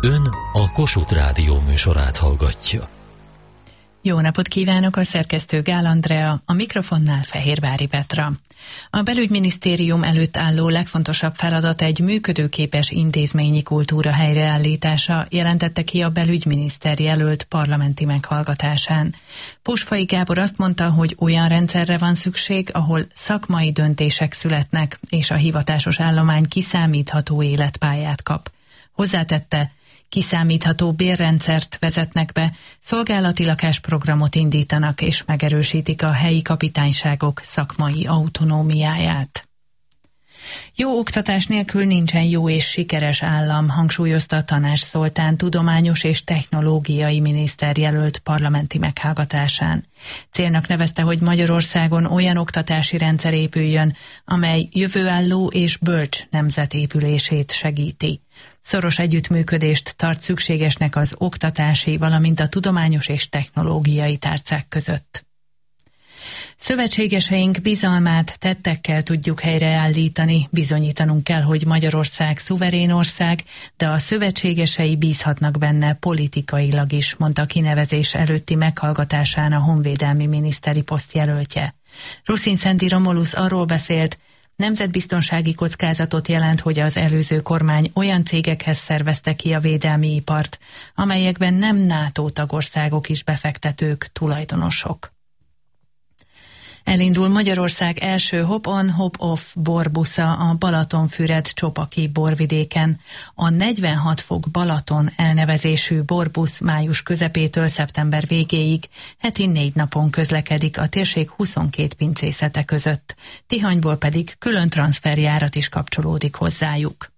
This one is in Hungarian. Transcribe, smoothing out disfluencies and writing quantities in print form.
Ön a Kossuth Rádió műsorát hallgatja. Jó napot kívánok, a szerkesztő Gál Andrea, a mikrofonnál Fehérvári Petra. A belügyminisztérium előtt álló legfontosabb feladat egy működőképes intézményi kultúra helyreállítása, jelentette ki a belügyminiszter jelölt parlamenti meghallgatásán. Pusfai Gábor azt mondta, hogy olyan rendszerre van szükség, ahol szakmai döntések születnek, és a hivatásos állomány kiszámítható életpályát kap. Hozzátette, kiszámítható bérrendszert vezetnek be, szolgálati lakásprogramot indítanak és megerősítik a helyi kapitányságok szakmai autonómiáját. Jó oktatás nélkül nincsen jó és sikeres állam, hangsúlyozta Tanács Zoltán tudományos és technológiai miniszter jelölt parlamenti meghallgatásán. Célnak nevezte, hogy Magyarországon olyan oktatási rendszer épüljön, amely jövőálló és bölcs nemzet épülését segíti. Szoros együttműködést tart szükségesnek az oktatási, valamint a tudományos és technológiai tárcák között. Szövetségeseink bizalmát tettekkel tudjuk helyreállítani, bizonyítanunk kell, hogy Magyarország szuverén ország, de a szövetségesei bízhatnak benne politikailag is, mondta kinevezés előtti meghallgatásán a honvédelmi miniszteri posztjelöltje. Ruszin-Szenti Romulusz arról beszélt, nemzetbiztonsági kockázatot jelent, hogy az előző kormány olyan cégekhez szervezte ki a védelmi ipart, amelyekben nem NATO tagországok is befektetők, tulajdonosok. Elindul Magyarország első hop-on, hop-off borbusza a Balatonfüred-Csopaki borvidéken. A 46 fok Balaton elnevezésű borbusz május közepétől szeptember végéig heti 4 napon közlekedik a térség 22 pincészete között. Tihanyból pedig külön transzferjárat is kapcsolódik hozzájuk.